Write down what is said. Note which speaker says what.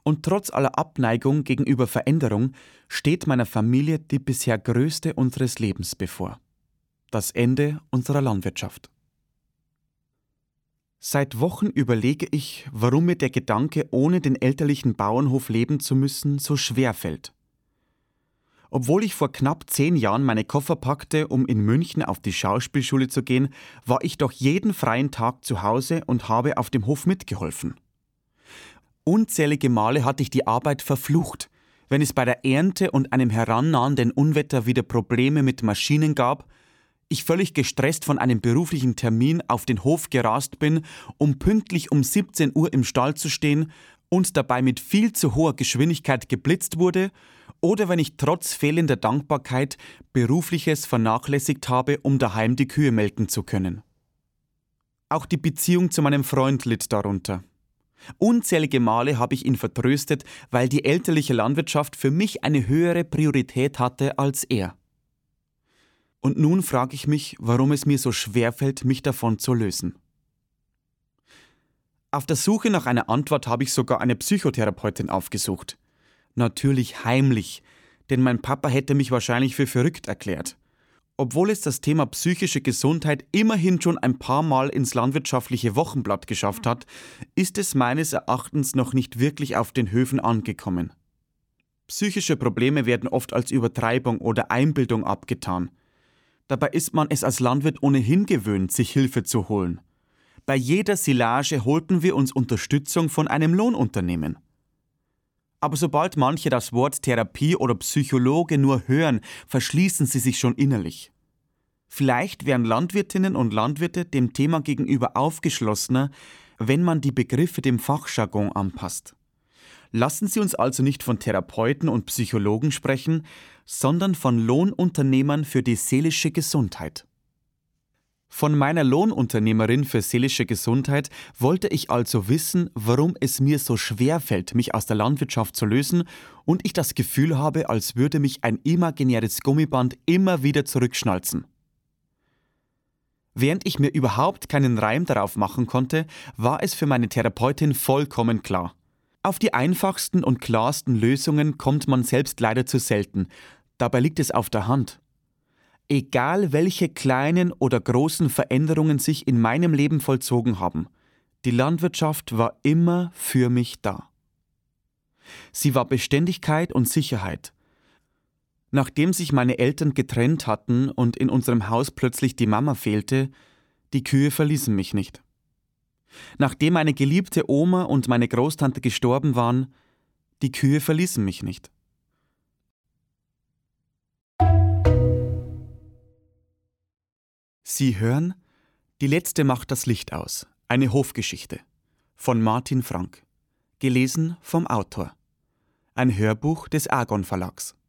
Speaker 1: Und trotz aller Abneigung gegenüber Veränderung steht meiner Familie die bisher größte unseres Lebens bevor: das Ende unserer Landwirtschaft. Seit Wochen überlege ich, warum mir der Gedanke, ohne den elterlichen Bauernhof leben zu müssen, so schwer fällt. Obwohl ich vor knapp 10 Jahren meine Koffer packte, um in München auf die Schauspielschule zu gehen, war ich doch jeden freien Tag zu Hause und habe auf dem Hof mitgeholfen. Unzählige Male hatte ich die Arbeit verflucht, wenn es bei der Ernte und einem herannahenden Unwetter wieder Probleme mit Maschinen gab, ich völlig gestresst von einem beruflichen Termin auf den Hof gerast bin, um pünktlich um 17 Uhr im Stall zu stehen und dabei mit viel zu hoher Geschwindigkeit geblitzt wurde, oder wenn ich trotz fehlender Dankbarkeit Berufliches vernachlässigt habe, um daheim die Kühe melken zu können. Auch die Beziehung zu meinem Freund litt darunter. Unzählige Male habe ich ihn vertröstet, weil die elterliche Landwirtschaft für mich eine höhere Priorität hatte als er. Und nun frage ich mich, warum es mir so schwerfällt, mich davon zu lösen. Auf der Suche nach einer Antwort habe ich sogar eine Psychotherapeutin aufgesucht. Natürlich heimlich, denn mein Papa hätte mich wahrscheinlich für verrückt erklärt. Obwohl es das Thema psychische Gesundheit immerhin schon ein paar Mal ins landwirtschaftliche Wochenblatt geschafft hat, ist es meines Erachtens noch nicht wirklich auf den Höfen angekommen. Psychische Probleme werden oft als Übertreibung oder Einbildung abgetan. Dabei ist man es als Landwirt ohnehin gewöhnt, sich Hilfe zu holen. Bei jeder Silage holten wir uns Unterstützung von einem Lohnunternehmen. Aber sobald manche das Wort Therapie oder Psychologe nur hören, verschließen sie sich schon innerlich. Vielleicht wären Landwirtinnen und Landwirte dem Thema gegenüber aufgeschlossener, wenn man die Begriffe dem Fachjargon anpasst. Lassen Sie uns also nicht von Therapeuten und Psychologen sprechen, sondern von Lohnunternehmern für die seelische Gesundheit. Von meiner Lohnunternehmerin für seelische Gesundheit wollte ich also wissen, warum es mir so schwer fällt, mich aus der Landwirtschaft zu lösen und ich das Gefühl habe, als würde mich ein imaginäres Gummiband immer wieder zurückschnalzen. Während ich mir überhaupt keinen Reim darauf machen konnte, war es für meine Therapeutin vollkommen klar. Auf die einfachsten und klarsten Lösungen kommt man selbst leider zu selten. Dabei liegt es auf der Hand. Egal welche kleinen oder großen Veränderungen sich in meinem Leben vollzogen haben, die Landwirtschaft war immer für mich da. Sie war Beständigkeit und Sicherheit. Nachdem sich meine Eltern getrennt hatten und in unserem Haus plötzlich die Mama fehlte, die Kühe verließen mich nicht. Nachdem meine geliebte Oma und meine Großtante gestorben waren, die Kühe verließen mich nicht. Sie hören Die letzte macht das Licht aus, eine Hofgeschichte von Martin Frank, gelesen vom Autor. Ein Hörbuch des Argon Verlags.